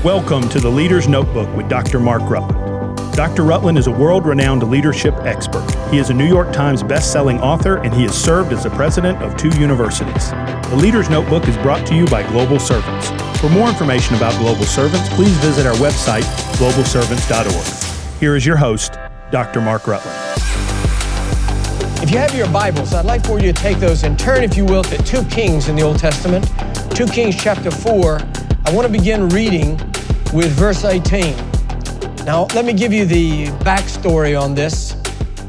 Welcome to the Leader's Notebook with Dr. Mark Rutland. Dr. Rutland is a world-renowned leadership expert. He is a New York Times best-selling author, and he has served as the president of 2 universities. The Leader's Notebook is brought to you by Global Servants. For more information about Global Servants, please visit our website, globalservants.org. Here is your host, Dr. Mark Rutland. If you have your Bibles, I'd like for you to take those and turn, if you will, to 2 Kings in the Old Testament. 2 Kings chapter 4. I want to begin reading with verse 18. Now, let me give you the backstory on this.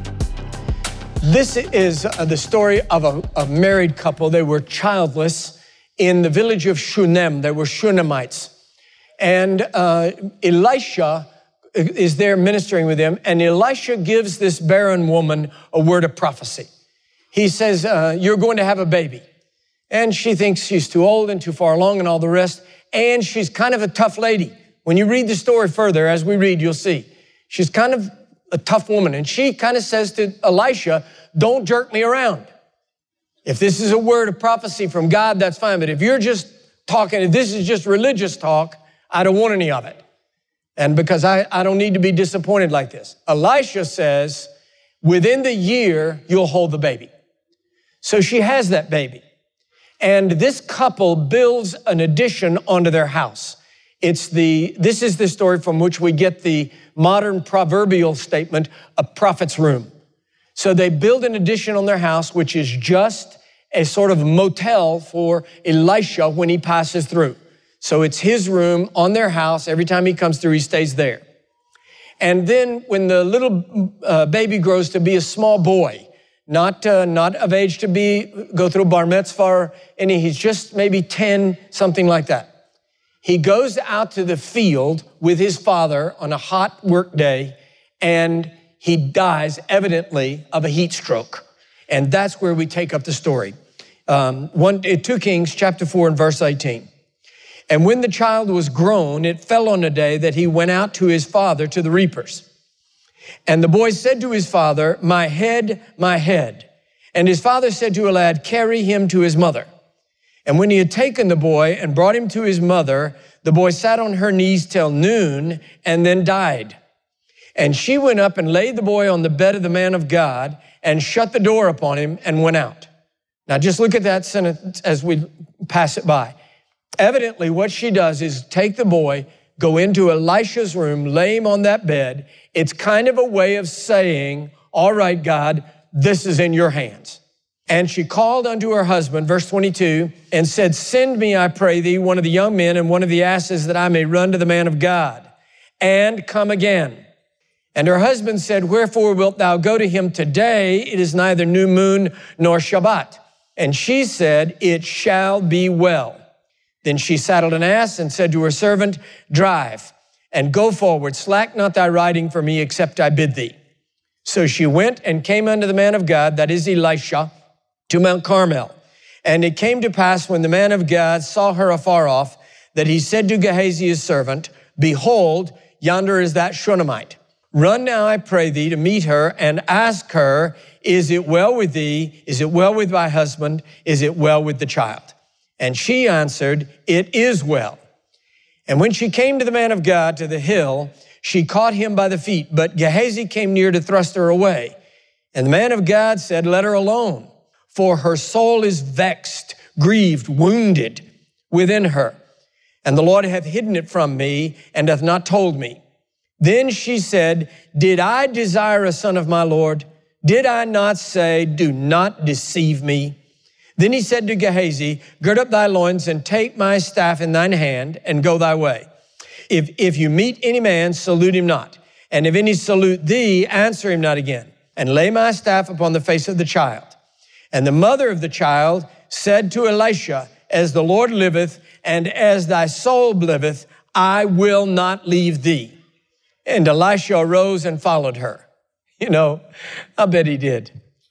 This is the story of a married couple. They were childless in the village of Shunem. They were Shunamites. And Elisha is there ministering with them. And Elisha gives this barren woman a word of prophecy. He says, you're going to have a baby. And she thinks she's too old and too far along and all the rest. And she's kind of a tough lady. When you read the story further, as we read, you'll see. She's kind of a tough woman. And she kind of says to Elisha, don't jerk me around. If this is a word of prophecy from God, that's fine. But if you're just talking, if this is just religious talk, I don't want any of it. And because I don't need to be disappointed like this. Elisha says, within the year, you'll hold the baby. So she has that baby. And this couple builds an addition onto their house. This is the story from which we get the modern proverbial statement, a prophet's room. So they build an addition on their house, which is just a sort of motel for Elisha when he passes through. So it's his room on their house. Every time he comes through, he stays there. And then when the little baby grows to be a small boy, not of age to go through bar mitzvah, and he's just maybe 10, something like that. He goes out to the field with his father on a hot work day, and he dies evidently of a heat stroke. And that's where we take up the story. 2 Kings chapter 4 and verse 18. And when the child was grown, it fell on a day that he went out to his father to the reapers. And the boy said to his father, my head, my head. And his father said to a lad, carry him to his mother. And when he had taken the boy and brought him to his mother, the boy sat on her knees till noon and then died. And she went up and laid the boy on the bed of the man of God and shut the door upon him and went out. Now just look at that sentence as we pass it by. Evidently, what she does is take the boy, go into Elisha's room, lay him on that bed. It's kind of a way of saying, all right, God, this is in your hands. And she called unto her husband, verse 22, and said, send me, I pray thee, one of the young men and one of the asses that I may run to the man of God and come again. And her husband said, wherefore wilt thou go to him today? It is neither new moon nor Shabbat. And she said, it shall be well. Then she saddled an ass and said to her servant, drive and go forward. Slack not thy riding for me, except I bid thee. So she went and came unto the man of God, that is Elisha, to Mount Carmel. And it came to pass when the man of God saw her afar off, that he said to Gehazi his servant, behold, yonder is that Shunammite. Run now, I pray thee, to meet her and ask her, is it well with thee? Is it well with thy husband? Is it well with the child? And she answered, it is well. And when she came to the man of God to the hill, she caught him by the feet, but Gehazi came near to thrust her away. And the man of God said, let her alone, for her soul is vexed, grieved, wounded within her. And the Lord hath hidden it from me and hath not told me. Then she said, did I desire a son of my Lord? Did I not say, do not deceive me? Then he said to Gehazi, gird up thy loins and take my staff in thine hand and go thy way. If you meet any man, salute him not. And if any salute thee, answer him not again. And lay my staff upon the face of the child. And the mother of the child said to Elisha, as the Lord liveth, and as thy soul liveth, I will not leave thee. And Elisha arose and followed her. You know, I bet he did.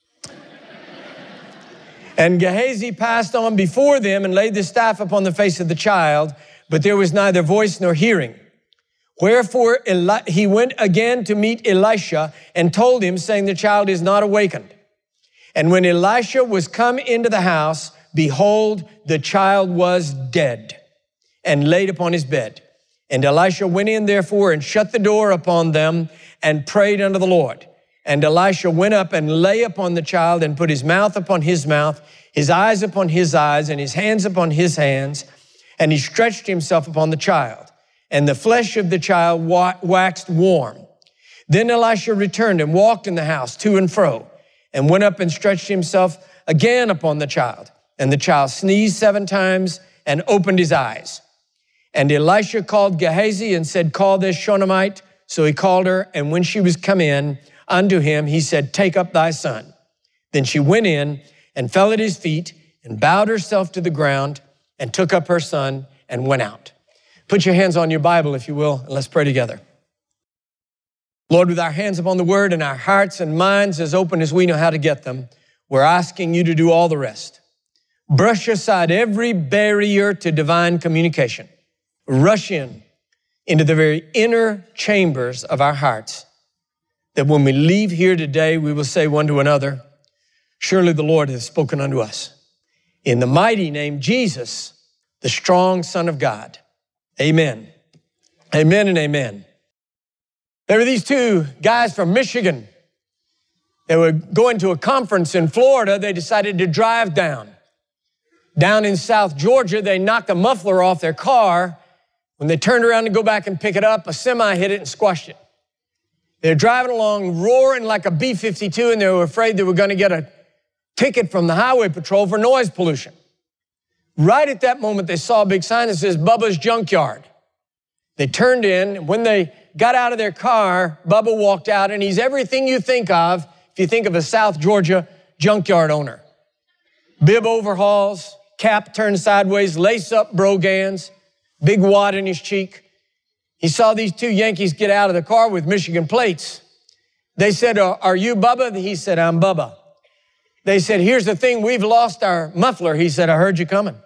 And Gehazi passed on before them and laid the staff upon the face of the child, but there was neither voice nor hearing. Wherefore he went again to meet Elisha and told him, saying, the child is not awakened. And when Elisha was come into the house, behold, the child was dead and laid upon his bed. And Elisha went in therefore and shut the door upon them and prayed unto the Lord. And Elisha went up and lay upon the child and put his mouth upon his mouth, his eyes upon his eyes, and his hands upon his hands. And he stretched himself upon the child. And the flesh of the child waxed warm. Then Elisha returned and walked in the house to and fro, and went up and stretched himself again upon the child. And the child sneezed 7 times and opened his eyes. And Elisha called Gehazi and said, call this Shunammite. So he called her, and when she was come in unto him, he said, take up thy son. Then she went in and fell at his feet and bowed herself to the ground and took up her son and went out. Put your hands on your Bible, if you will, and let's pray together. Lord, with our hands upon the word and our hearts and minds as open as we know how to get them, we're asking you to do all the rest. Brush aside every barrier to divine communication. Rush into the very inner chambers of our hearts, that when we leave here today, we will say one to another, surely the Lord has spoken unto us. In the mighty name, Jesus, the strong Son of God. Amen. Amen and amen. There were these 2 guys from Michigan. They were going to a conference in Florida. They decided to drive down. Down in South Georgia, they knocked a muffler off their car. When they turned around to go back and pick it up, a semi hit it and squashed it. They're driving along, roaring like a B-52, and they were afraid they were going to get a ticket from the highway patrol for noise pollution. Right at that moment, they saw a big sign that says, Bubba's Junkyard. They turned in, and when they got out of their car, Bubba walked out, and he's everything you think of if you think of a South Georgia junkyard owner. Bib overhauls, cap turned sideways, lace-up brogans, big wad in his cheek. He saw these 2 Yankees get out of the car with Michigan plates. They said, are you Bubba? He said, I'm Bubba. They said, here's the thing, we've lost our muffler. He said, I heard you coming.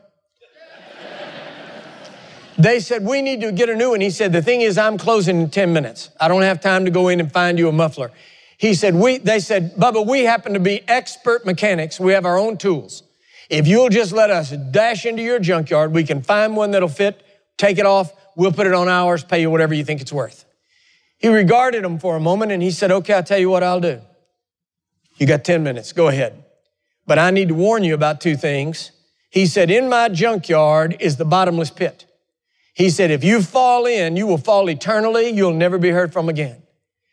They said, we need to get a new one. He said, the thing is, I'm closing in 10 minutes. I don't have time to go in and find you a muffler. He said, they said, Bubba, we happen to be expert mechanics. We have our own tools. If you'll just let us dash into your junkyard, we can find one that'll fit, take it off, we'll put it on ours, pay you whatever you think it's worth. He regarded them for a moment and he said, okay, I'll tell you what I'll do. You got 10 minutes, go ahead. But I need to warn you about 2 things. He said, in my junkyard is the bottomless pit. He said, if you fall in, you will fall eternally. You'll never be heard from again.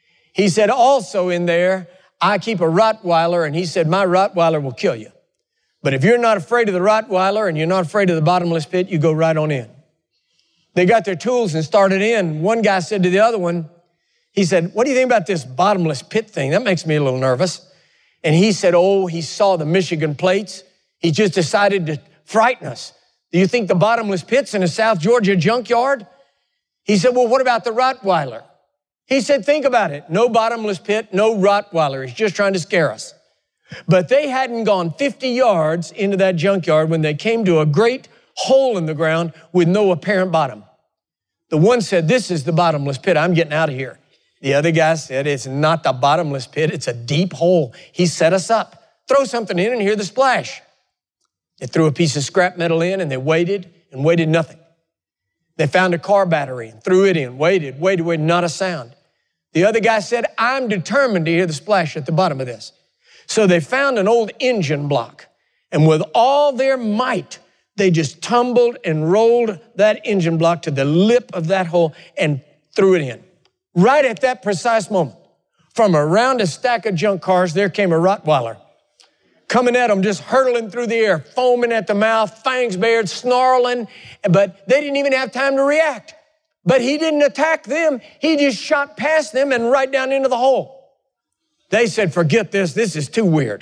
He said, also in there, I keep a Rottweiler, and he said, my Rottweiler will kill you. But if you're not afraid of the Rottweiler and you're not afraid of the bottomless pit, you go right on in. They got their tools and started in. One guy said to the other one, he said, what do you think about this bottomless pit thing? That makes me a little nervous. And he said, oh, he saw the Michigan plates. He just decided to frighten us. Do you think the bottomless pit's in a South Georgia junkyard? He said, well, what about the Rottweiler? He said, think about it. No bottomless pit, no Rottweiler. He's just trying to scare us. But they hadn't gone 50 yards into that junkyard when they came to a great hole in the ground with no apparent bottom. The one said, this is the bottomless pit. I'm getting out of here. The other guy said, it's not the bottomless pit. It's a deep hole. He set us up. Throw something in and hear the splash. They threw a piece of scrap metal in and they waited and waited nothing. They found a car battery and threw it in, waited, not a sound. The other guy said, I'm determined to hear the splash at the bottom of this. So they found an old engine block, and with all their might, they just tumbled and rolled that engine block to the lip of that hole and threw it in. Right at that precise moment, from around a stack of junk cars, there came a Rottweiler. Coming at them, just hurtling through the air, foaming at the mouth, fangs bared, snarling, but they didn't even have time to react. But he didn't attack them. He just shot past them and right down into the hole. They said, forget this. This is too weird.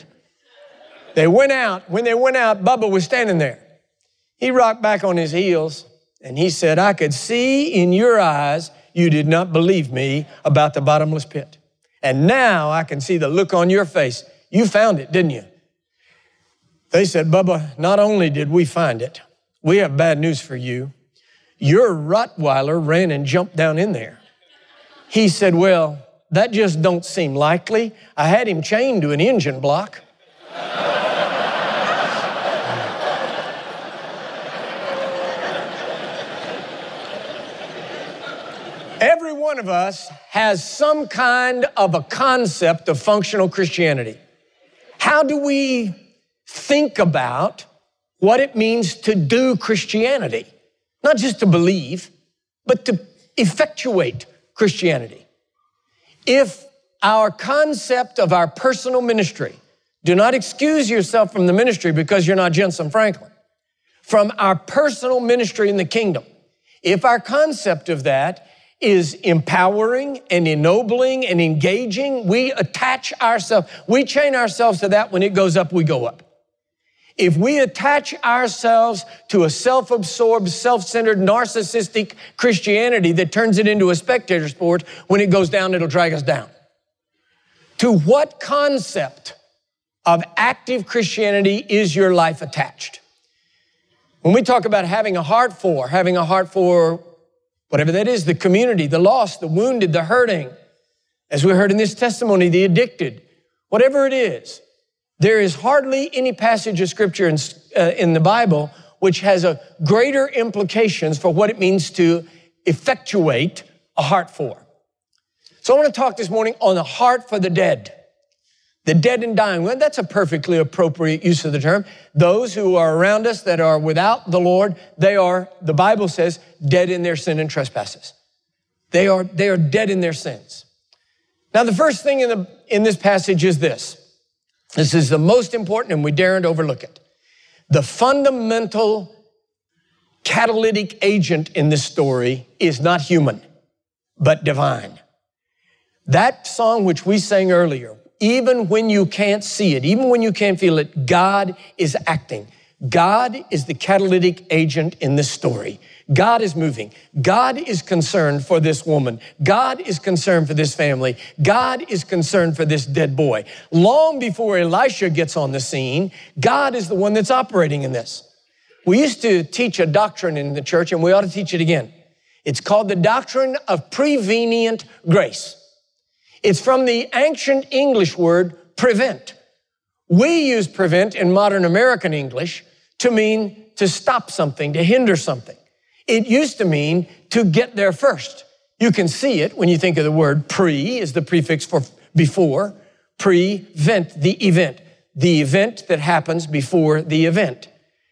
They went out. When they went out, Bubba was standing there. He rocked back on his heels and he said, I could see in your eyes you did not believe me about the bottomless pit. And now I can see the look on your face. You found it, didn't you? They said, Bubba, not only did we find it, we have bad news for you. Your Rottweiler ran and jumped down in there. He said, well, that just don't seem likely. I had him chained to an engine block. one of us has some kind of a concept of functional Christianity. How do we think about what it means to do Christianity? Not just to believe, but to effectuate Christianity. If our concept of our personal ministry, do not excuse yourself from the ministry because you're not Jensen Franklin, from our personal ministry in the kingdom, if our concept of that is empowering and ennobling and engaging, we attach ourselves, we chain ourselves to that. When it goes up, we go up. If we attach ourselves to a self-absorbed, self-centered, narcissistic Christianity that turns it into a spectator sport, when it goes down, it'll drag us down. To what concept of active Christianity is your life attached? When we talk about having a heart for whatever that is, the community, the lost, the wounded, the hurting, as we heard in this testimony, the addicted, whatever it is, there is hardly any passage of Scripture in the Bible which has a greater implications for what it means to effectuate a heart for. So I want to talk this morning on the heart for the dead and dying. Well, that's a perfectly appropriate use of the term. Those who are around us that are without the Lord, they are, the Bible says, dead in their sin and trespasses. They are dead in their sins. Now, the first thing in this passage is this. This is the most important, and we daren't overlook it. The fundamental catalytic agent in this story is not human, but divine. That song which we sang earlier, even when you can't see it, even when you can't feel it, God is acting. God is the catalytic agent in this story. God is moving. God is concerned for this woman. God is concerned for this family. God is concerned for this dead boy. Long before Elisha gets on the scene, God is the one that's operating in this. We used to teach a doctrine in the church, and we ought to teach it again. It's called the doctrine of prevenient grace. It's from the ancient English word prevent. We use prevent in modern American English to mean to stop something, to hinder something. It used to mean to get there first. You can see it when you think of the word pre is the prefix for before. Prevent, the event that happens before the event.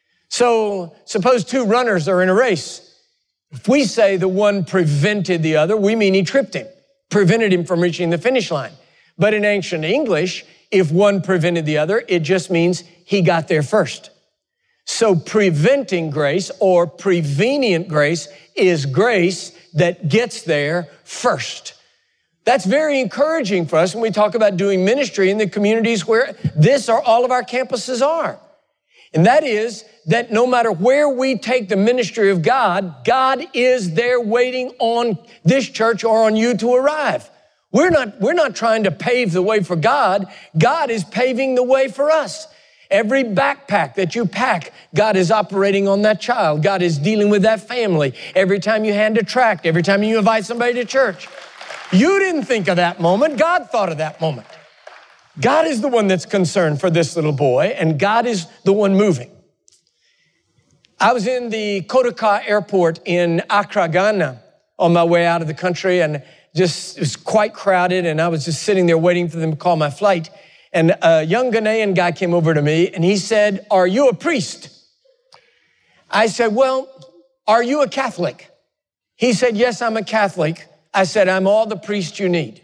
So suppose two runners are in a race. If we say the one prevented the other, we mean he tripped him, prevented him from reaching the finish line. But in ancient English, if one prevented the other, it just means he got there first. So preventing grace or prevenient grace is grace that gets there first. That's very encouraging for us when we talk about doing ministry in the communities where this or all of our campuses are. And that is that no matter where we take the ministry of God, God is there waiting on this church or on you to arrive. We're not trying to pave the way for God. God is paving the way for us. Every backpack that you pack, God is operating on that child. God is dealing with that family. Every time you hand a tract, every time you invite somebody to church. You didn't think of that moment. God thought of that moment. God is the one that's concerned for this little boy, and God is the one moving. I was in the Kotoka airport in Accra, Ghana, on my way out of the country, and it was quite crowded, and I was just sitting there waiting for them to call my flight. And a young Ghanaian guy came over to me, and he said, "Are you a priest?" I said, "Well, are you a Catholic?" He said, "Yes, I'm a Catholic." I said, "I'm all the priest you need."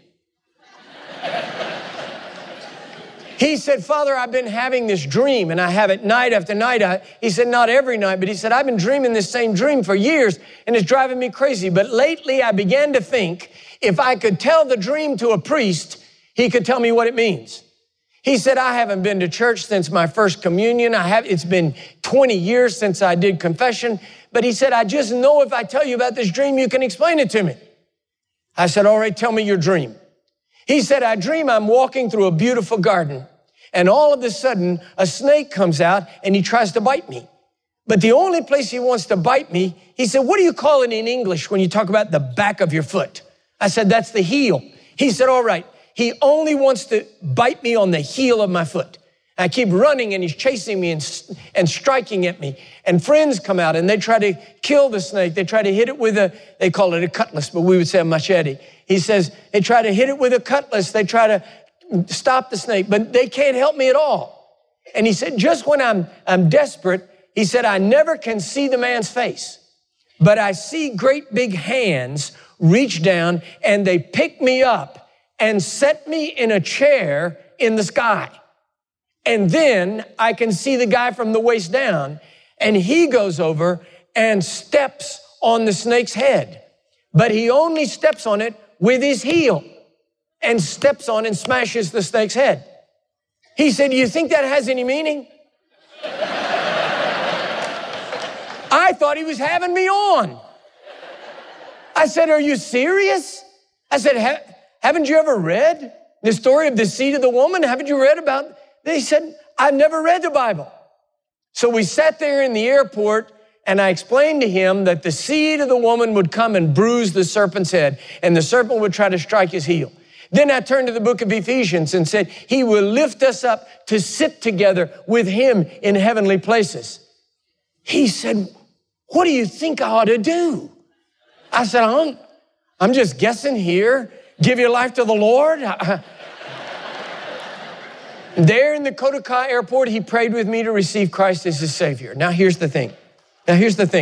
He said, "Father, I've been having this dream, and I have it night after night." He said, "Not every night," but he said, "I've been dreaming this same dream for years, and it's driving me crazy. But lately, I began to think if I could tell the dream to a priest, he could tell me what it means." He said, "I haven't been to church since my first communion. It's been 20 years since I did confession. But," he said, "I just know if I tell you about this dream, you can explain it to me." I said, "All right, tell me your dream." He said, "I dream I'm walking through a beautiful garden, and all of a sudden, a snake comes out, and he tries to bite me. But the only place he wants to bite me," he said, "what do you call it in English when you talk about the back of your foot?" I said, "That's the heel." He said, "All right. He only wants to bite me on the heel of my foot." I keep running and he's chasing me and striking at me. And friends come out and they try to kill the snake. They try to hit it with they call it a cutlass, but we would say a machete. He says, they try to hit it with a cutlass. They try to stop the snake, but they can't help me at all. And he said, just when I'm desperate, he said, I never can see the man's face, but I see great big hands reach down and they pick me up and set me in a chair in the sky. And then I can see the guy from the waist down, and he goes over and steps on the snake's head. But he only steps on it with his heel and steps on and smashes the snake's head. He said, do you think that has any meaning? I thought he was having me on. I said, are you serious? I said, haven't you ever read the story of the seed of the woman? Haven't you read about it? He said, I've never read the Bible. So we sat there in the airport and I explained to him that the seed of the woman would come and bruise the serpent's head and the serpent would try to strike his heel. Then I turned to the book of Ephesians and said, he will lift us up to sit together with him in heavenly places. He said, what do you think I ought to do? I said, I'm just guessing here. Give your life to the Lord. There in the Kotoka airport, he prayed with me to receive Christ as his Savior. Now, here's the thing. Here's the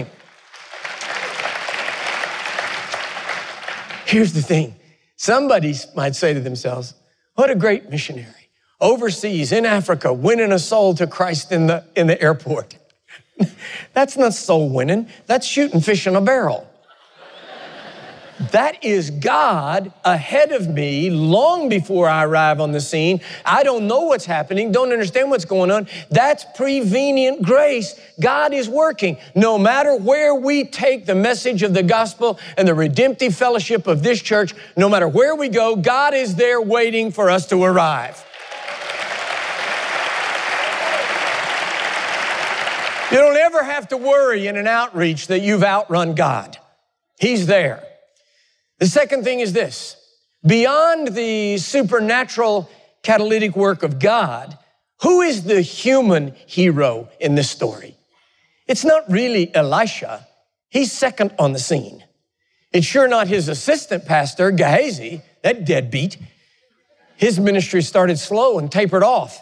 thing. Somebody might say to themselves, what a great missionary. Overseas, in Africa, winning a soul to Christ in the airport. That's not soul winning. That's shooting fish in a barrel. That is God ahead of me long before I arrive on the scene. I don't know what's happening, don't understand what's going on. That's prevenient grace. God is working. No matter where we take the message of the gospel and the redemptive fellowship of this church, no matter where we go, God is there waiting for us to arrive. You don't ever have to worry in an outreach that you've outrun God. He's there. The second thing is this. Beyond the supernatural catalytic work of God, who is the human hero in this story? It's not really Elisha. He's second on the scene. It's sure not his assistant pastor, Gehazi, that deadbeat. His ministry started slow and tapered off.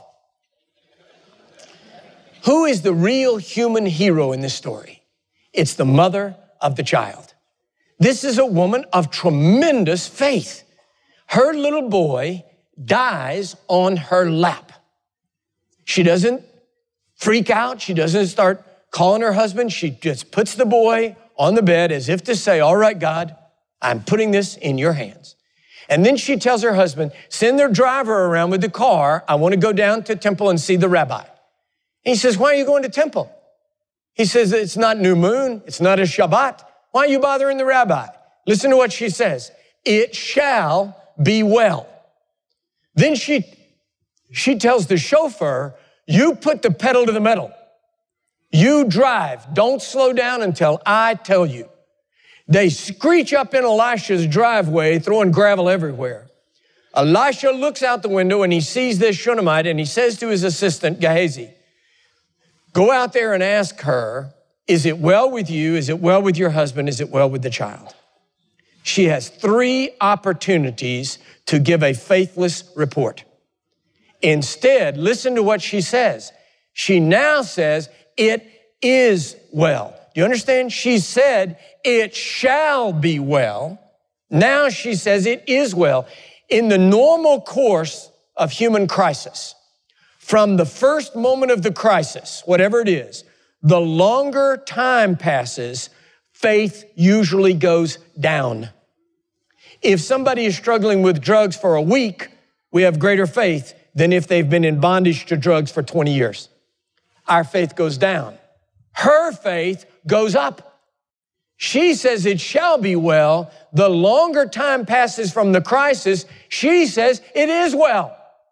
Who is the real human hero in this story? It's the mother of the child. This is a woman of tremendous faith. Her little boy dies on her lap. She doesn't freak out. She doesn't start calling her husband. She just puts the boy on the bed as if to say, all right, God, I'm putting this in your hands. And then she tells her husband, send their driver around with the car. I want to go down to temple and see the rabbi. And he says, why are you going to temple? He says, it's not new moon. It's not a Shabbat. Why are you bothering the rabbi? Listen to what she says. It shall be well. Then she tells the chauffeur, you put the pedal to the metal. You drive. Don't slow down until I tell you. They screech up in Elisha's driveway, throwing gravel everywhere. Elisha looks out the window and he sees this Shunammite and he says to his assistant, Gehazi, go out there and ask her, is it well with you? Is it well with your husband? Is it well with the child? She has 3 opportunities to give a faithless report. Instead, listen to what she says. She now says, it is well. Do you understand? She said, it shall be well. Now she says, it is well. In the normal course of human crisis, from the first moment of the crisis, whatever it is, the longer time passes, faith usually goes down. If somebody is struggling with drugs for a week, we have greater faith than if they've been in bondage to drugs for 20 years. Our faith goes down. Her faith goes up. She says it shall be well. The longer time passes from the crisis, she says it is well.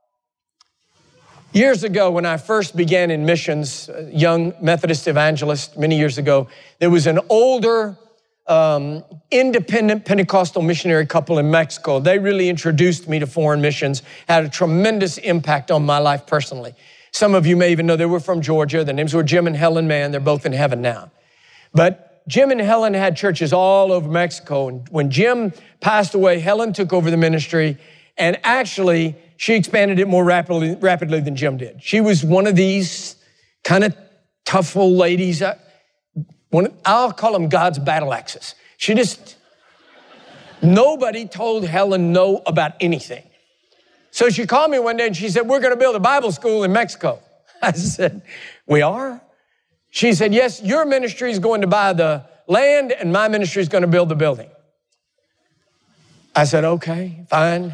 Years ago, when I first began in missions, young Methodist evangelist, many years ago, there was an older, independent Pentecostal missionary couple in Mexico. They really introduced me to foreign missions, had a tremendous impact on my life personally. Some of you may even know they were from Georgia. Their names were Jim and Helen Mann. They're both in heaven now. But Jim and Helen had churches all over Mexico. And when Jim passed away, Helen took over the ministry. And actually, she expanded it more rapidly than Jim did. She was one of these kind of tough old ladies. I'll call them God's battle axes. Nobody told Helen no about anything. So she called me one day and she said, we're going to build a Bible school in Mexico. I said, we are? She said, yes, your ministry is going to buy the land and my ministry is going to build the building. I said, okay, fine.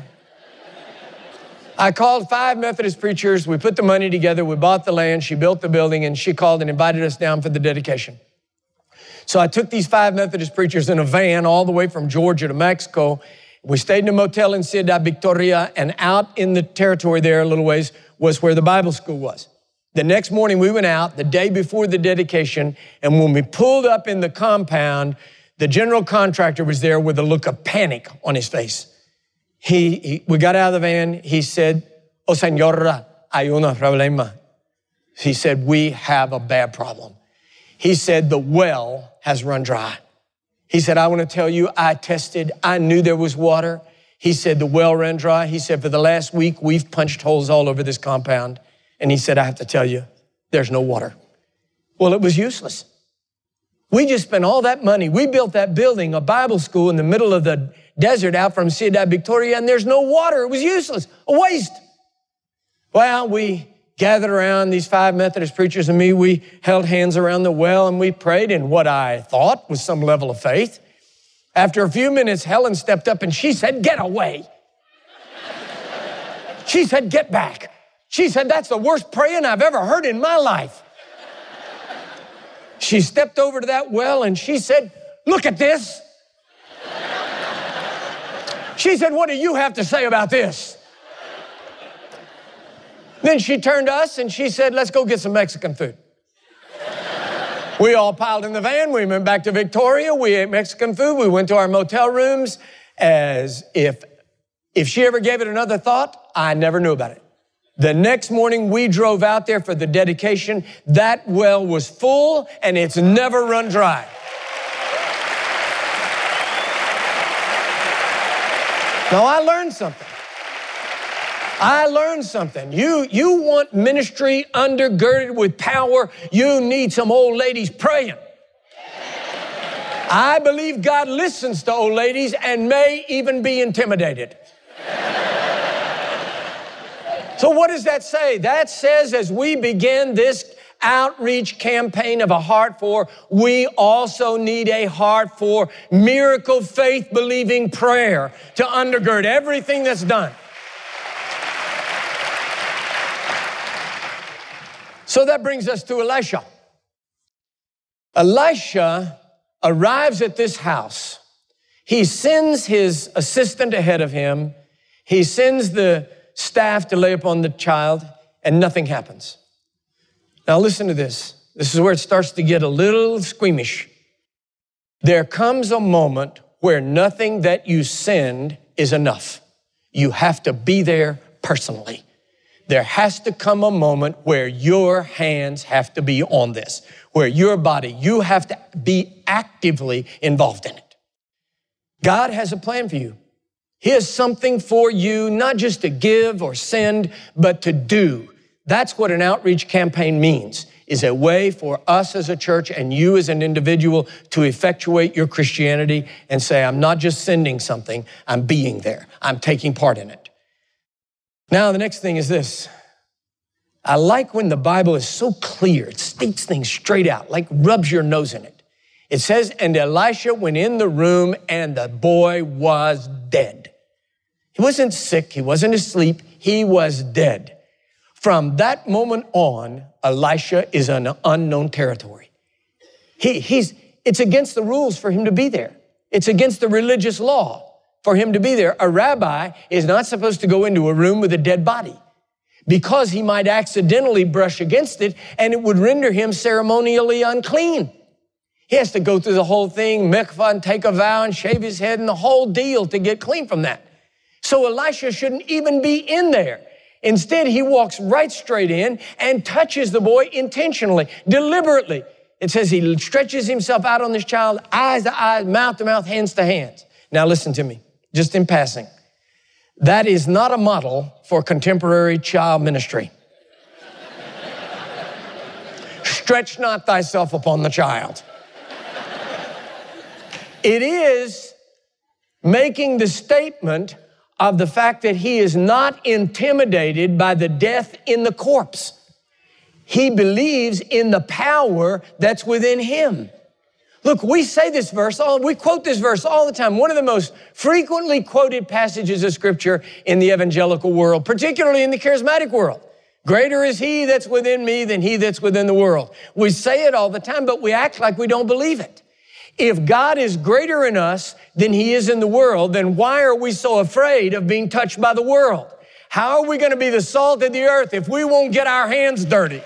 I called 5 Methodist preachers. We put the money together. We bought the land. She built the building and she called and invited us down for the dedication. So I took these 5 Methodist preachers in a van all the way from Georgia to Mexico. We stayed in a motel in Ciudad Victoria, and out in the territory there a little ways was where the Bible school was. The next morning we went out the day before the dedication, and when we pulled up in the compound, the general contractor was there with a look of panic on his face. We got out of the van. He said, "Oh, señora, hay un problema." He said, "We have a bad problem." He said, "The well has run dry." He said, "I want to tell you, I tested. I knew there was water." He said, "The well ran dry." He said, "For the last week, we've punched holes all over this compound." And he said, "I have to tell you, there's no water." Well, it was useless. We just spent all that money. We built that building, a Bible school in the middle of the desert out from Ciudad Victoria, and there's no water. It was useless, a waste. Well, we gathered around, these 5 Methodist preachers and me. We held hands around the well and we prayed in what I thought was some level of faith. After a few minutes, Helen stepped up and she said, "Get away." She said, "Get back." She said, "That's the worst praying I've ever heard in my life." She stepped over to that well and she said, "Look at this." She said, "What do you have to say about this?" Then she turned to us and she said, "Let's go get some Mexican food." We all piled in the van. We went back to Victoria. We ate Mexican food. We went to our motel rooms as if she ever gave it another thought, I never knew about it. The next morning we drove out there for the dedication. That well was full and it's never run dry. Now I learned something. You want ministry undergirded with power, you need some old ladies praying. I believe God listens to old ladies and may even be intimidated. So what does that say? That says as we begin this outreach campaign of a heart for, we also need a heart for miracle faith believing prayer to undergird everything that's done. So that brings us to Elisha. Elisha arrives at this house. He sends his assistant ahead of him. He sends the staff to lay upon the child, and nothing happens. Now listen to this. This is where it starts to get a little squeamish. There comes a moment where nothing that you send is enough. You have to be there personally. There has to come a moment where your hands have to be on this, where your body, you have to be actively involved in it. God has a plan for you. He has something for you, not just to give or send, but to do. That's what an outreach campaign means, is a way for us as a church and you as an individual to effectuate your Christianity and say, I'm not just sending something, I'm being there. I'm taking part in it. Now, the next thing is this. I like when the Bible is so clear. It states things straight out, like rubs your nose in it. It says, and Elisha went in the room and the boy was dead. He wasn't sick. He wasn't asleep. He was dead. From that moment on, Elisha is in unknown territory. It's against the rules for him to be there. It's against the religious law for him to be there. A rabbi is not supposed to go into a room with a dead body because he might accidentally brush against it and it would render him ceremonially unclean. He has to go through the whole thing, mikvah, and take a vow and shave his head and the whole deal to get clean from that. So Elisha shouldn't even be in there. Instead, he walks right straight in and touches the boy intentionally, deliberately. It says he stretches himself out on this child, eyes to eyes, mouth to mouth, hands to hands. Now listen to me, just in passing. That is not a model for contemporary child ministry. Stretch not thyself upon the child. It is making the statement of the fact that he is not intimidated by the death in the corpse. He believes in the power that's within him. Look, we say this verse, we quote this verse all the time. One of the most frequently quoted passages of Scripture in the evangelical world, particularly in the charismatic world. Greater is he that's within me than he that's within the world. We say it all the time, but we act like we don't believe it. If God is greater in us than he is in the world, then why are we so afraid of being touched by the world? How are we going to be the salt of the earth if we won't get our hands dirty?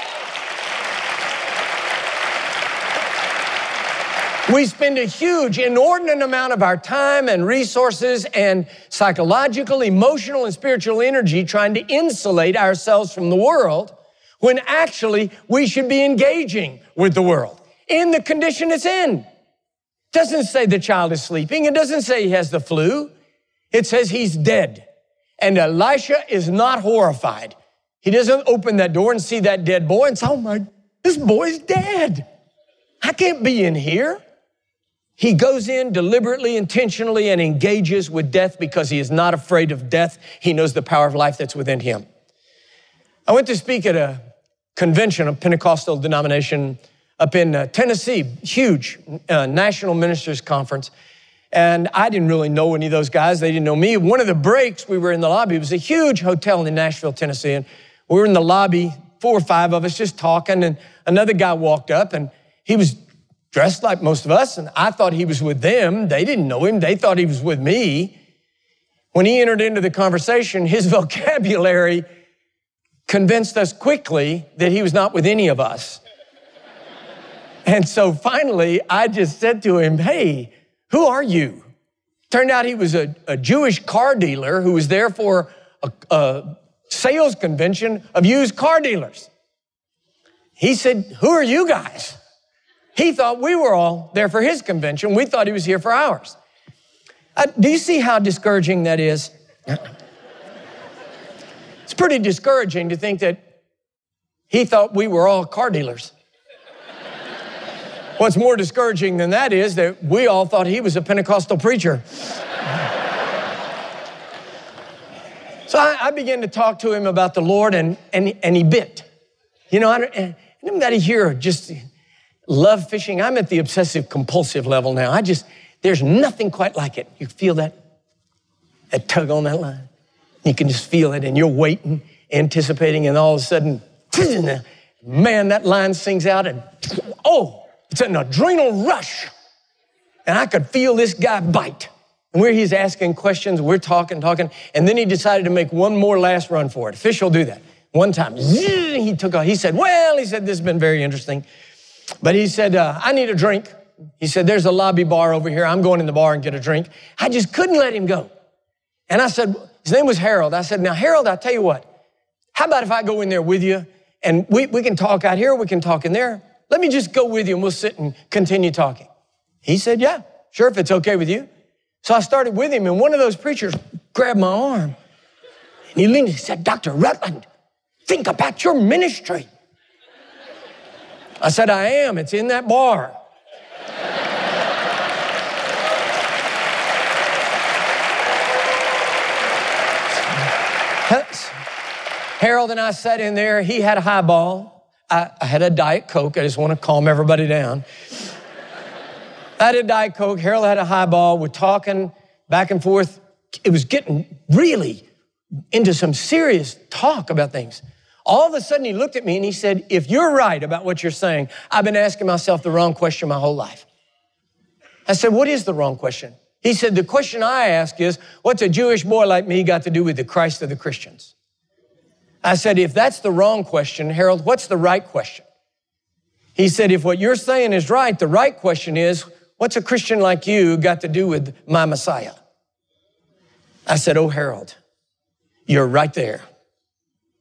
We spend a huge, inordinate amount of our time and resources and psychological, emotional, and spiritual energy trying to insulate ourselves from the world when actually we should be engaging with the world in the condition it's in. It doesn't say the child is sleeping. It doesn't say he has the flu. It says he's dead. And Elisha is not horrified. He doesn't open that door and see that dead boy and say, oh my, this boy's dead. I can't be in here. He goes in deliberately, intentionally, and engages with death because he is not afraid of death. He knows the power of life that's within him. I went to speak at a convention, a Pentecostal denomination up in Tennessee, huge national ministers conference. And I didn't really know any of those guys. They didn't know me. One of the breaks, we were in the lobby. It was a huge hotel in Nashville, Tennessee. And we were in the lobby, 4 or 5 of us just talking. And another guy walked up and he was dressed like most of us, and I thought he was with them. They didn't know him. They thought he was with me. When he entered into the conversation, his vocabulary convinced us quickly that he was not with any of us. And so finally, I just said to him, hey, who are you? Turned out he was a Jewish car dealer who was there for a sales convention of used car dealers. He said, who are you guys? He thought we were all there for his convention. We thought he was here for ours. Do you see how discouraging that is? It's pretty discouraging to think that he thought we were all car dealers. What's more discouraging than that is that we all thought he was a Pentecostal preacher. So I began to talk to him about the Lord, and he bit. You know, anybody here just love fishing? I'm at the obsessive compulsive level now. There's nothing quite like it. You feel that tug on that line. You can just feel it, and you're waiting, anticipating, and all of a sudden, man, that line sings out, and it's an adrenal rush. And I could feel this guy bite. And where he's asking questions, we're talking, and then he decided to make one more last run for it. Fish will do that. One time, he took off. He said, this has been very interesting. But he said, I need a drink. He said, there's a lobby bar over here. I'm going in the bar and get a drink. I just couldn't let him go. And I said, his name was Harold. I said, now, Harold, I'll tell you what. How about if I go in there with you and we can talk out here, we can talk in there. Let me just go with you and we'll sit and continue talking. He said, yeah, sure, if it's okay with you. So I started with him, and one of those preachers grabbed my arm. And he leaned and said, Dr. Rutland, think about your ministry. I said, I am. It's in that bar. Harold and I sat in there. He had a highball. I had a Diet Coke. I just want to calm everybody down. I had a Diet Coke. Harold had a highball. We're talking back and forth. It was getting really into some serious talk about things. All of a sudden, he looked at me and he said, if you're right about what you're saying, I've been asking myself the wrong question my whole life. I said, what is the wrong question? He said, the question I ask is, what's a Jewish boy like me got to do with the Christ of the Christians? I said, if that's the wrong question, Harold, what's the right question? He said, if what you're saying is right, the right question is, what's a Christian like you got to do with my Messiah? I said, oh, Harold, you're right there.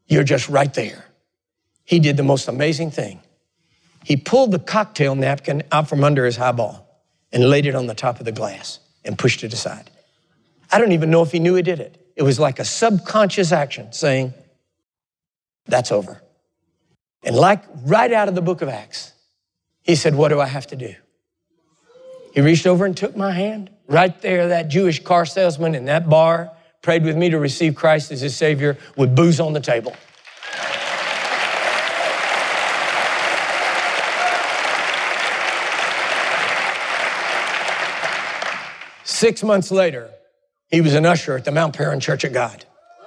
You're just right there. He did the most amazing thing. He pulled the cocktail napkin out from under his highball and laid it on the top of the glass and pushed it aside. I don't even know if he knew he did it. It was like a subconscious action saying, that's over. And like right out of the book of Acts, he said, what do I have to do? He reached over and took my hand. Right there, that Jewish car salesman in that bar prayed with me to receive Christ as his Savior with booze on the table. Six months later, he was an usher at the Mount Paran Church of God.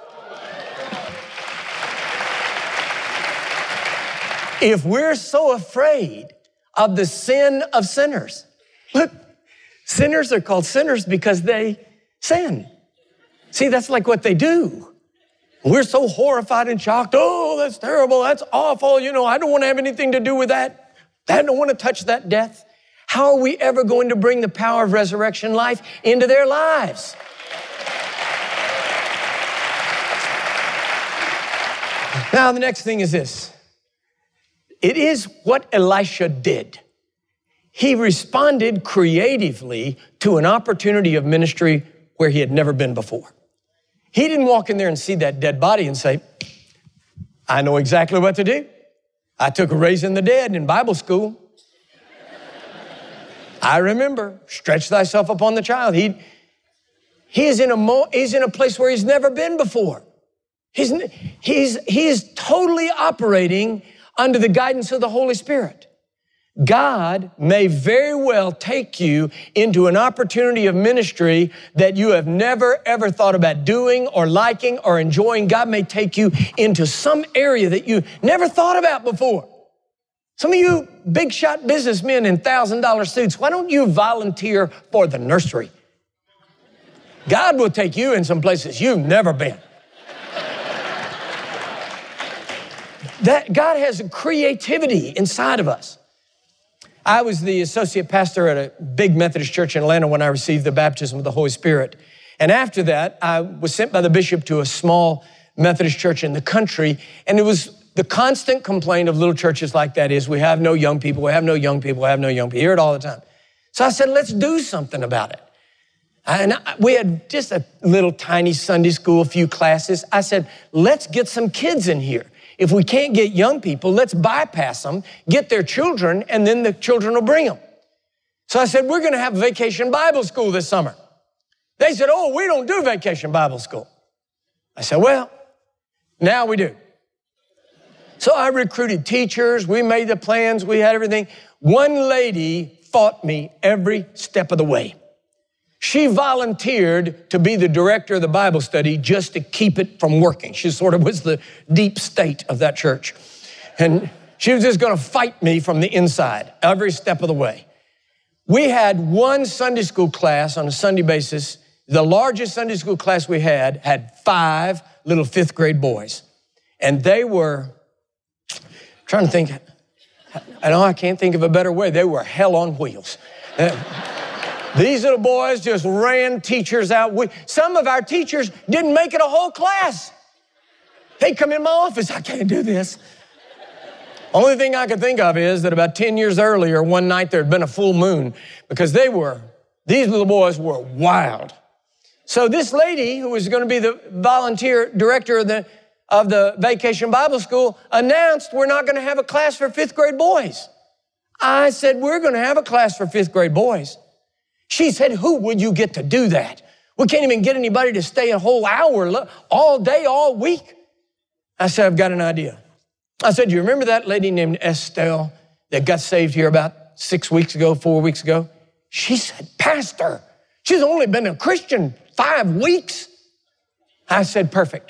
If we're so afraid of the sin of sinners, look, sinners are called sinners because they sin. See, that's like what they do. We're so horrified and shocked. Oh, that's terrible. That's awful. You know, I don't want to have anything to do with that. I don't want to touch that death. How are we ever going to bring the power of resurrection life into their lives? Now, the next thing is this. It is what Elisha did. He responded creatively to an opportunity of ministry where he had never been before. He didn't walk in there and see that dead body and say, I know exactly what to do. I took a raising the dead in Bible school. I remember, stretch thyself upon the child. He's in a place where he's never been before. He's totally operating under the guidance of the Holy Spirit. God may very well take you into an opportunity of ministry that you have never, ever thought about doing or liking or enjoying. God may take you into some area that you never thought about before. Some of you big shot businessmen in $1,000 suits, why don't you volunteer for the nursery? God will take you in some places you've never been. That God has a creativity inside of us. I was the associate pastor at a big Methodist church in Atlanta when I received the baptism of the Holy Spirit. And after that, I was sent by the bishop to a small Methodist church in the country. And it was the constant complaint of little churches like that is, we have no young people, we have no young people, we have no young people. You hear it all the time. So I said, let's do something about it. And we had just a little tiny Sunday school, a few classes. I said, let's get some kids in here. If we can't get young people, let's bypass them, get their children, and then the children will bring them. So I said, we're going to have vacation Bible school this summer. They said, oh, we don't do vacation Bible school. I said, well, now we do. So I recruited teachers. We made the plans. We had everything. One lady fought me every step of the way. She volunteered to be the director of the Bible study just to keep it from working. She sort of was the deep state of that church. And she was just going to fight me from the inside every step of the way. We had one Sunday school class on a Sunday basis. The largest Sunday school class we had 5 little 5th grade boys. And they were, trying to think, I can't think of a better way. They were hell on wheels. These little boys just ran teachers out. Some of our teachers didn't make it a whole class. They'd come in my office, I can't do this. Only thing I could think of is that about 10 years earlier, one night there had been a full moon because these little boys were wild. So this lady who was going to be the volunteer director of the Vacation Bible School announced we're not going to have a class for 5th grade boys. I said, we're going to have a class for 5th grade boys. She said, who would you get to do that? We can't even get anybody to stay a whole hour, all day, all week. I said, I've got an idea. I said, do you remember that lady named Estelle that got saved here about 4 weeks ago? She said, Pastor, she's only been a Christian 5 weeks. I said, perfect.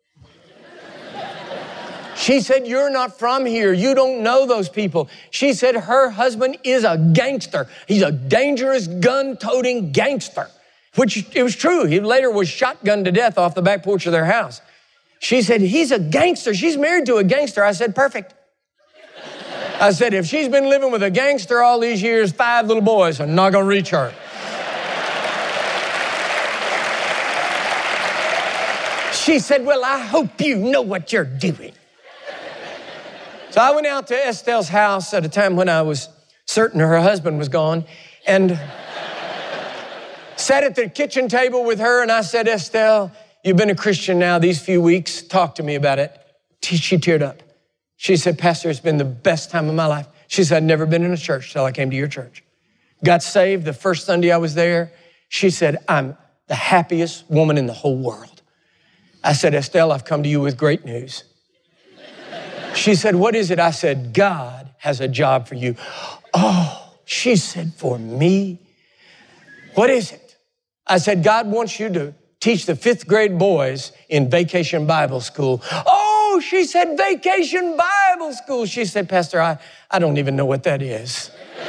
She said, you're not from here. You don't know those people. She said her husband is a gangster. He's a dangerous gun-toting gangster, which it was true. He later was shotgunned to death off the back porch of their house. She said, he's a gangster. She's married to a gangster. I said, perfect. I said, if she's been living with a gangster all these years, 5 little boys are not going to reach her. She said, well, I hope you know what you're doing. So I went out to Estelle's house at a time when I was certain her husband was gone and sat at the kitchen table with her, and I said, Estelle, you've been a Christian now these few weeks. Talk to me about it. She teared up. She said, Pastor, it's been the best time of my life. She said, I'd never been in a church till I came to your church. Got saved the first Sunday I was there. She said, I'm the happiest woman in the whole world. I said, Estelle, I've come to you with great news. She said, what is it? I said, God has a job for you. Oh, she said, for me? What is it? I said, God wants you to teach the 5th grade boys in Vacation Bible School. Oh, she said, Vacation Bible School. She said, Pastor, I don't even know what that is.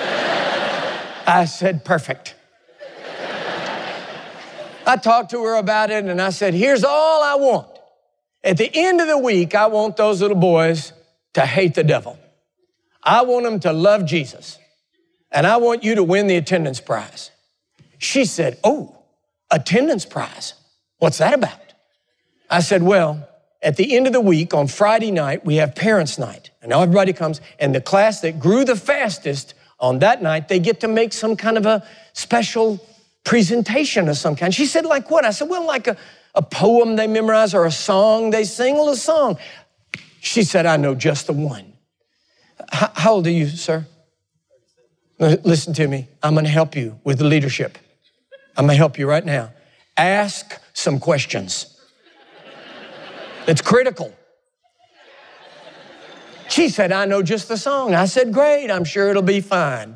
I said, perfect. I talked to her about it, and I said, here's all I want. At the end of the week, I want those little boys to hate the devil. I want them to love Jesus. And I want you to win the attendance prize. She said, oh, attendance prize. What's that about? I said, well, at the end of the week, on Friday night, we have parents' night. And now everybody comes, and the class that grew the fastest on that night, they get to make some kind of a special presentation of some kind. She said, like what? I said, well, like a poem they memorize or a song they sing, a little song. She said, I know just the one. How old are you, sir? Listen to me. I'm going to help you with the leadership. I'm going to help you right now. Ask some questions. It's critical. She said, I know just the song. I said, great. I'm sure it'll be fine.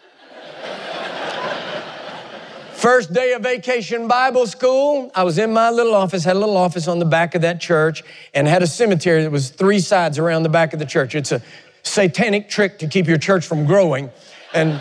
First day of Vacation Bible School, I was in my little office, had a little office on the back of that church, and had a cemetery that was 3 sides around the back of the church. It's a satanic trick to keep your church from growing. And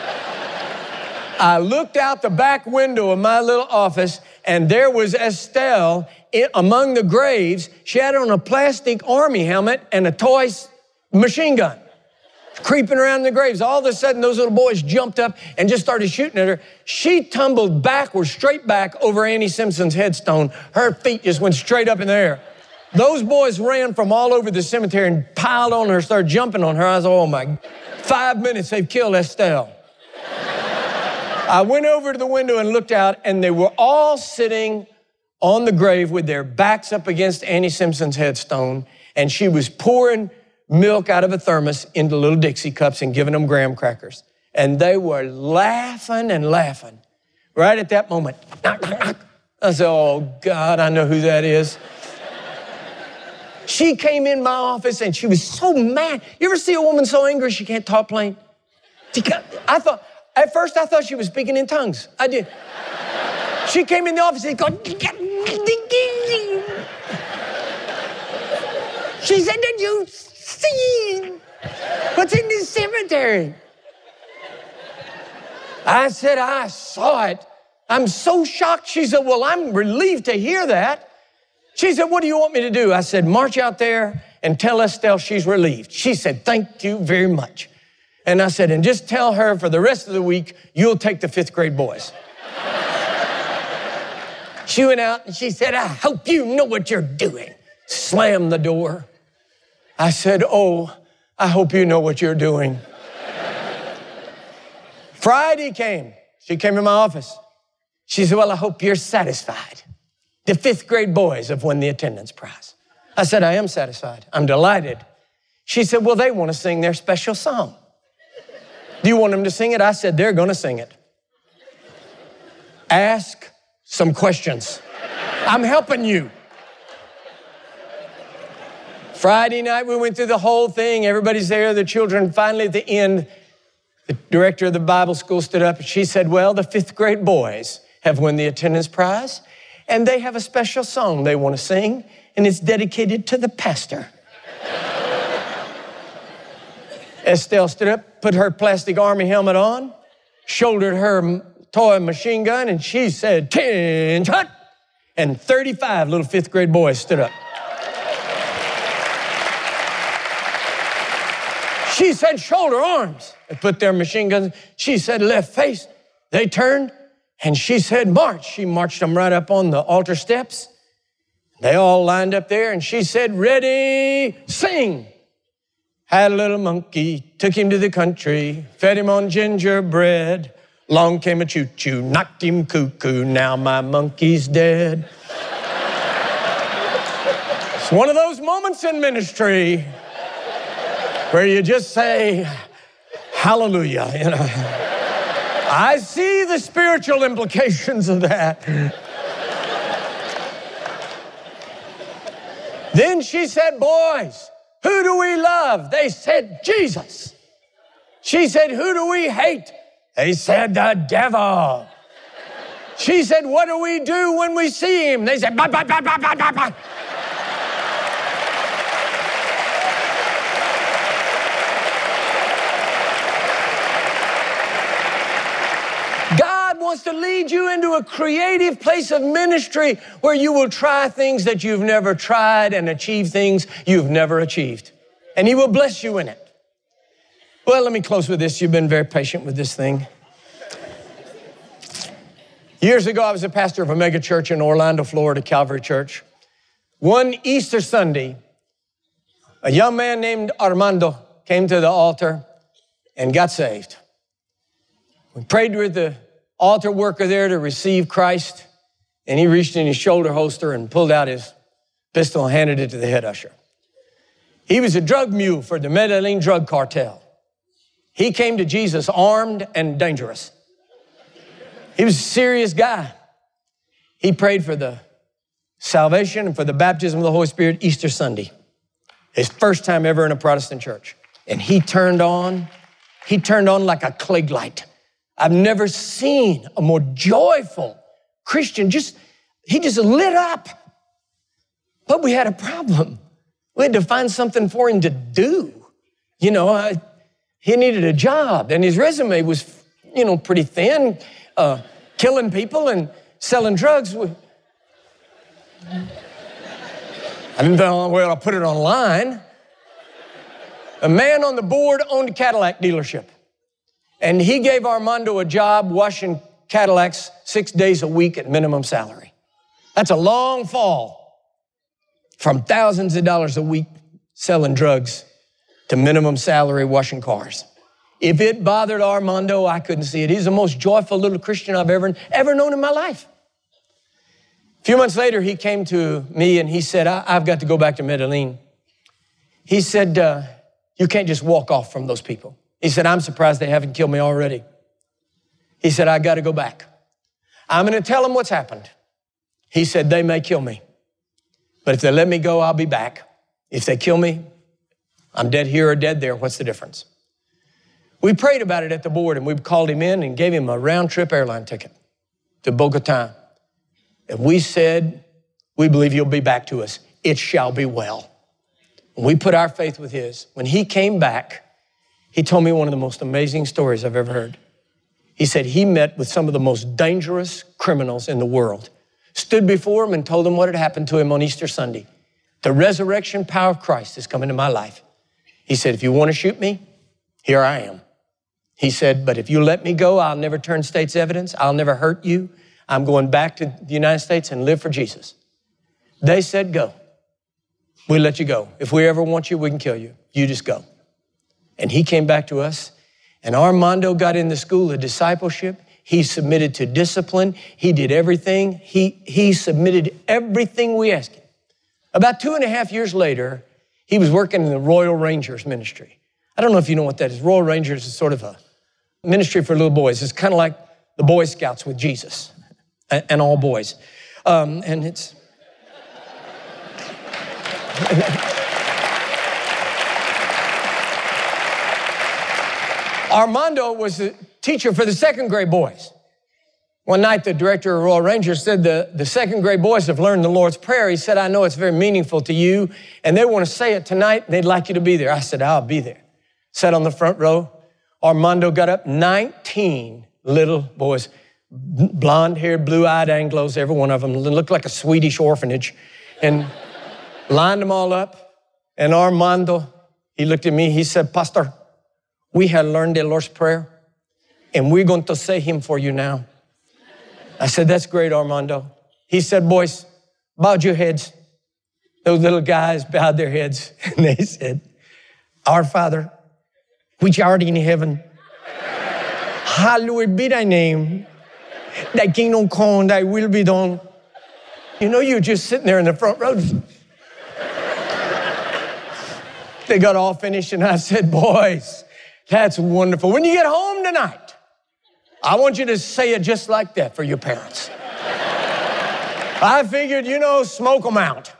I looked out the back window of my little office, and there was Estelle among the graves. She had on a plastic army helmet and a toy machine gun, creeping around the graves. All of a sudden, those little boys jumped up and just started shooting at her. She tumbled backwards, straight back over Annie Simpson's headstone. Her feet just went straight up in the air. Those boys ran from all over the cemetery and piled on her, started jumping on her. I was, oh my, 5 minutes, they've killed Estelle. I went over to the window and looked out, and they were all sitting on the grave with their backs up against Annie Simpson's headstone, and she was pouring milk out of a thermos into little Dixie cups and giving them graham crackers. And they were laughing and laughing. Right at that moment, knock, knock, knock. I said, oh, God, I know who that is. She came in my office, and she was so mad. You ever see a woman so angry she can't talk plain? At first, I thought she was speaking in tongues. I did. She came in the office and going, she said, did you see what's in this cemetery? I said, I saw it. I'm so shocked. She said, well, I'm relieved to hear that. She said, what do you want me to do? I said, march out there and tell Estelle she's relieved. She said, thank you very much. And I said, and just tell her for the rest of the week, you'll take the 5th grade boys. She went out and she said, I hope you know what you're doing. Slammed the door. I said, oh, I hope you know what you're doing. Friday came. She came to my office. She said, well, I hope you're satisfied. The 5th grade boys have won the attendance prize. I said, I am satisfied. I'm delighted. She said, well, they want to sing their special song. Do you want them to sing it? I said, they're going to sing it. Ask some questions. I'm helping you. Friday night, we went through the whole thing. Everybody's there, the children. Finally, at the end, the director of the Bible school stood up and she said, well, the 5th grade boys have won the attendance prize, and they have a special song they want to sing, and it's dedicated to the pastor. Estelle stood up, put her plastic army helmet on, shouldered her toy machine gun, and she said, "Attention!" And 35 little 5th grade boys stood up. She said, shoulder arms. They put their machine guns. She said, left face. They turned, and she said, march. She marched them right up on the altar steps. They all lined up there, and she said, ready, sing. Had a little monkey, took him to the country, fed him on gingerbread. Long came a choo-choo, knocked him cuckoo, now my monkey's dead. It's one of those moments in ministry where you just say, hallelujah, you know. I see the spiritual implications of that. Then she said, boys, who do we love? They said, Jesus. She said, who do we hate? They said, the devil. She said, what do we do when we see him? They said, bye, bye, bye, bye, bye, bye, bye. God wants to lead you into a creative place of ministry where you will try things that you've never tried and achieve things you've never achieved. And He will bless you in it. Well, let me close with this. You've been very patient with this thing. Years ago, I was a pastor of a mega church in Orlando, Florida, Calvary Church. One Easter Sunday, a young man named Armando came to the altar and got saved. We prayed with the altar worker there to receive Christ, and he reached in his shoulder holster and pulled out his pistol and handed it to the head usher. He was a drug mule for the Medellin drug cartel. He came to Jesus armed and dangerous. He was a serious guy. He prayed for the salvation and for the baptism of the Holy Spirit Easter Sunday. His first time ever in a Protestant church. And he turned on like a Klieg light. I've never seen a more joyful Christian. He just lit up. But we had a problem. We had to find something for him to do. You know, he needed a job, and his resume was, pretty thin, killing people and selling drugs. I didn't know, well, I'll put it online. A man on the board owned a Cadillac dealership. And he gave Armando a job washing Cadillacs 6 days a week at minimum salary. That's a long fall from thousands of dollars a week selling drugs to minimum salary washing cars. If it bothered Armando, I couldn't see it. He's the most joyful little Christian I've ever known in my life. A few months later, he came to me and he said, I've got to go back to Medellin. He said, you can't just walk off from those people. He said, I'm surprised they haven't killed me already. He said, I got to go back. I'm going to tell them what's happened. He said, they may kill me, but if they let me go, I'll be back. If they kill me, I'm dead here or dead there. What's the difference? We prayed about it at the board, and we called him in and gave him a round-trip airline ticket to Bogota. And we said, we believe you'll be back to us. It shall be well. And we put our faith with his. When he came back, he told me one of the most amazing stories I've ever heard. He said he met with some of the most dangerous criminals in the world, stood before them and told them what had happened to him on Easter Sunday. The resurrection power of Christ has come into my life. He said, if you want to shoot me, here I am. He said, but if you let me go, I'll never turn state's evidence. I'll never hurt you. I'm going back to the United States and live for Jesus. They said, go. We'll let you go. If we ever want you, we can kill you. You just go. And he came back to us, and Armando got in the school of discipleship. He submitted to discipline. He did everything. He submitted everything we asked him. About 2.5 years later, he was working in the Royal Rangers ministry. I don't know if you know what that is. Royal Rangers is sort of a ministry for little boys. It's kind of like the Boy Scouts with Jesus and all boys. And it's... Armando was a teacher for the second grade boys. One night, the director of Royal Rangers said the second grade boys have learned the Lord's Prayer. He said, I know it's very meaningful to you, and they want to say it tonight, and they'd like you to be there. I said, I'll be there. Sat on the front row. Armando got up, 19 little boys, blonde-haired, blue-eyed Anglos, every one of them. Looked like a Swedish orphanage, and lined them all up. And Armando, he looked at me, he said, Pastor, we have learned the Lord's Prayer, and we're going to say him for you now. I said, that's great, Armando. He said, boys, bow your heads. those little guys bowed their heads and they said, "Our Father, which art in heaven, hallowed be thy name. Thy kingdom come, thy will be done." You know, you're just sitting there in the front row. They got all finished and I said, "Boys, that's wonderful. When you get home tonight, I want you to say it just like that for your parents." I figured, smoke them out.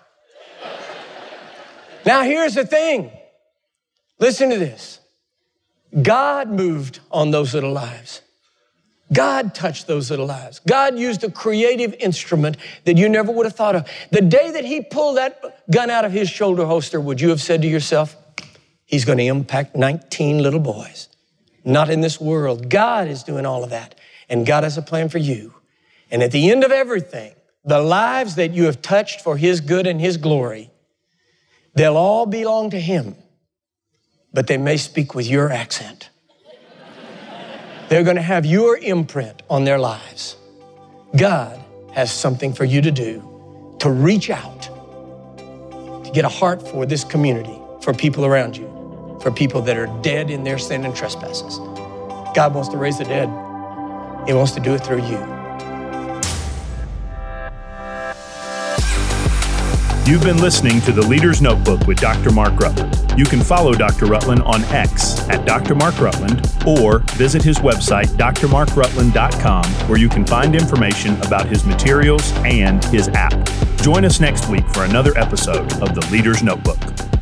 Now, here's the thing. Listen to this. God moved on those little lives. God touched those little lives. God used a creative instrument that you never would have thought of. The day that he pulled that gun out of his shoulder holster, would you have said to yourself, he's going to impact 19 little boys? Not in this world. God is doing all of that. And God has a plan for you. And at the end of everything, the lives that you have touched for his good and his glory, they'll all belong to him, but they may speak with your accent. They're going to have your imprint on their lives. God has something for you to do, to reach out, to get a heart for this community, for people around you, for people that are dead in their sin and trespasses. God wants to raise the dead. He wants to do it through you. You've been listening to The Leader's Notebook with Dr. Mark Rutland. You can follow Dr. Rutland on X at Dr. Mark Rutland or visit his website, drmarkrutland.com, where you can find information about his materials and his app. Join us next week for another episode of The Leader's Notebook.